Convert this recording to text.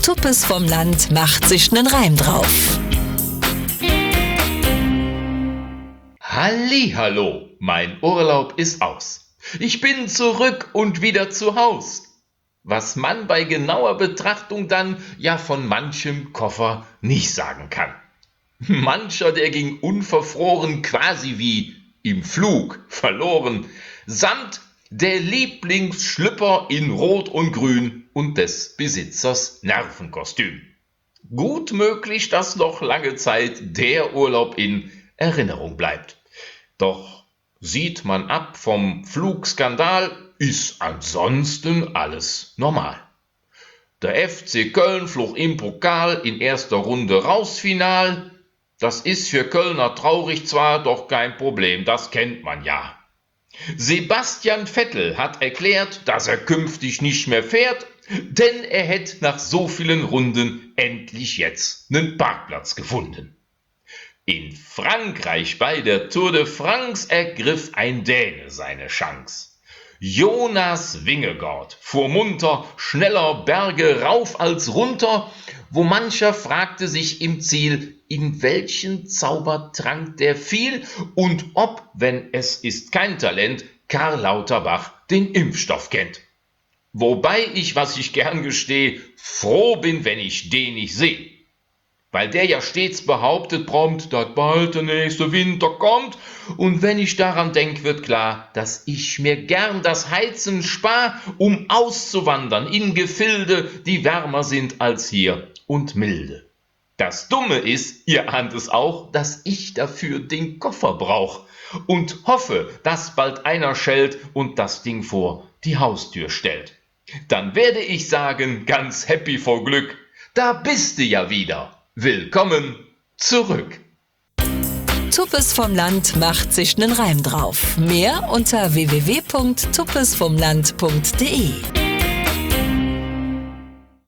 Tuppes vom Land macht sich nen Reim drauf. Hallihallo, mein Urlaub ist aus. Ich bin zurück und wieder zu Haus. Was man bei genauer Betrachtung dann ja von manchem Koffer nicht sagen kann. Mancher, der ging unverfroren quasi wie im Flug verloren, samt der Lieblingsschlüpper in Rot und Grün und des Besitzers Nervenkostüm. Gut möglich, dass noch lange Zeit der Urlaub in Erinnerung bleibt. Doch sieht man ab vom Flugskandal, ist ansonsten alles normal. Der FC Köln flog im Pokal in erster Runde raus final. Das ist für Kölner traurig zwar, doch kein Problem, das kennt man ja. Sebastian Vettel hat erklärt, dass er künftig nicht mehr fährt, denn er hätte nach so vielen Runden endlich jetzt einen Parkplatz gefunden. In Frankreich bei der Tour de France ergriff ein Däne seine Chance. Jonas Vingegaard fuhr munter, schneller Berge rauf als runter, wo mancher fragte sich im Ziel, in welchen Zaubertrank der fiel und ob, wenn es ist kein Talent, Karl Lauterbach den Impfstoff kennt. Wobei ich, was ich gern gestehe, froh bin, wenn ich den nicht sehe. Weil der ja stets behauptet prompt, dass bald der nächste Winter kommt. Und wenn ich daran denk, wird klar, dass ich mir gern das Heizen spar, um auszuwandern in Gefilde, die wärmer sind als hier und milde. Das Dumme ist, ihr ahnt es auch, dass ich dafür den Koffer brauch und hoffe, dass bald einer schellt und das Ding vor die Haustür stellt. Dann werde ich sagen, ganz happy vor Glück, da bist du ja wieder. Willkommen zurück. Tuppes vom Land macht sich nen Reim drauf. Mehr unter www.tuppesvomland.de.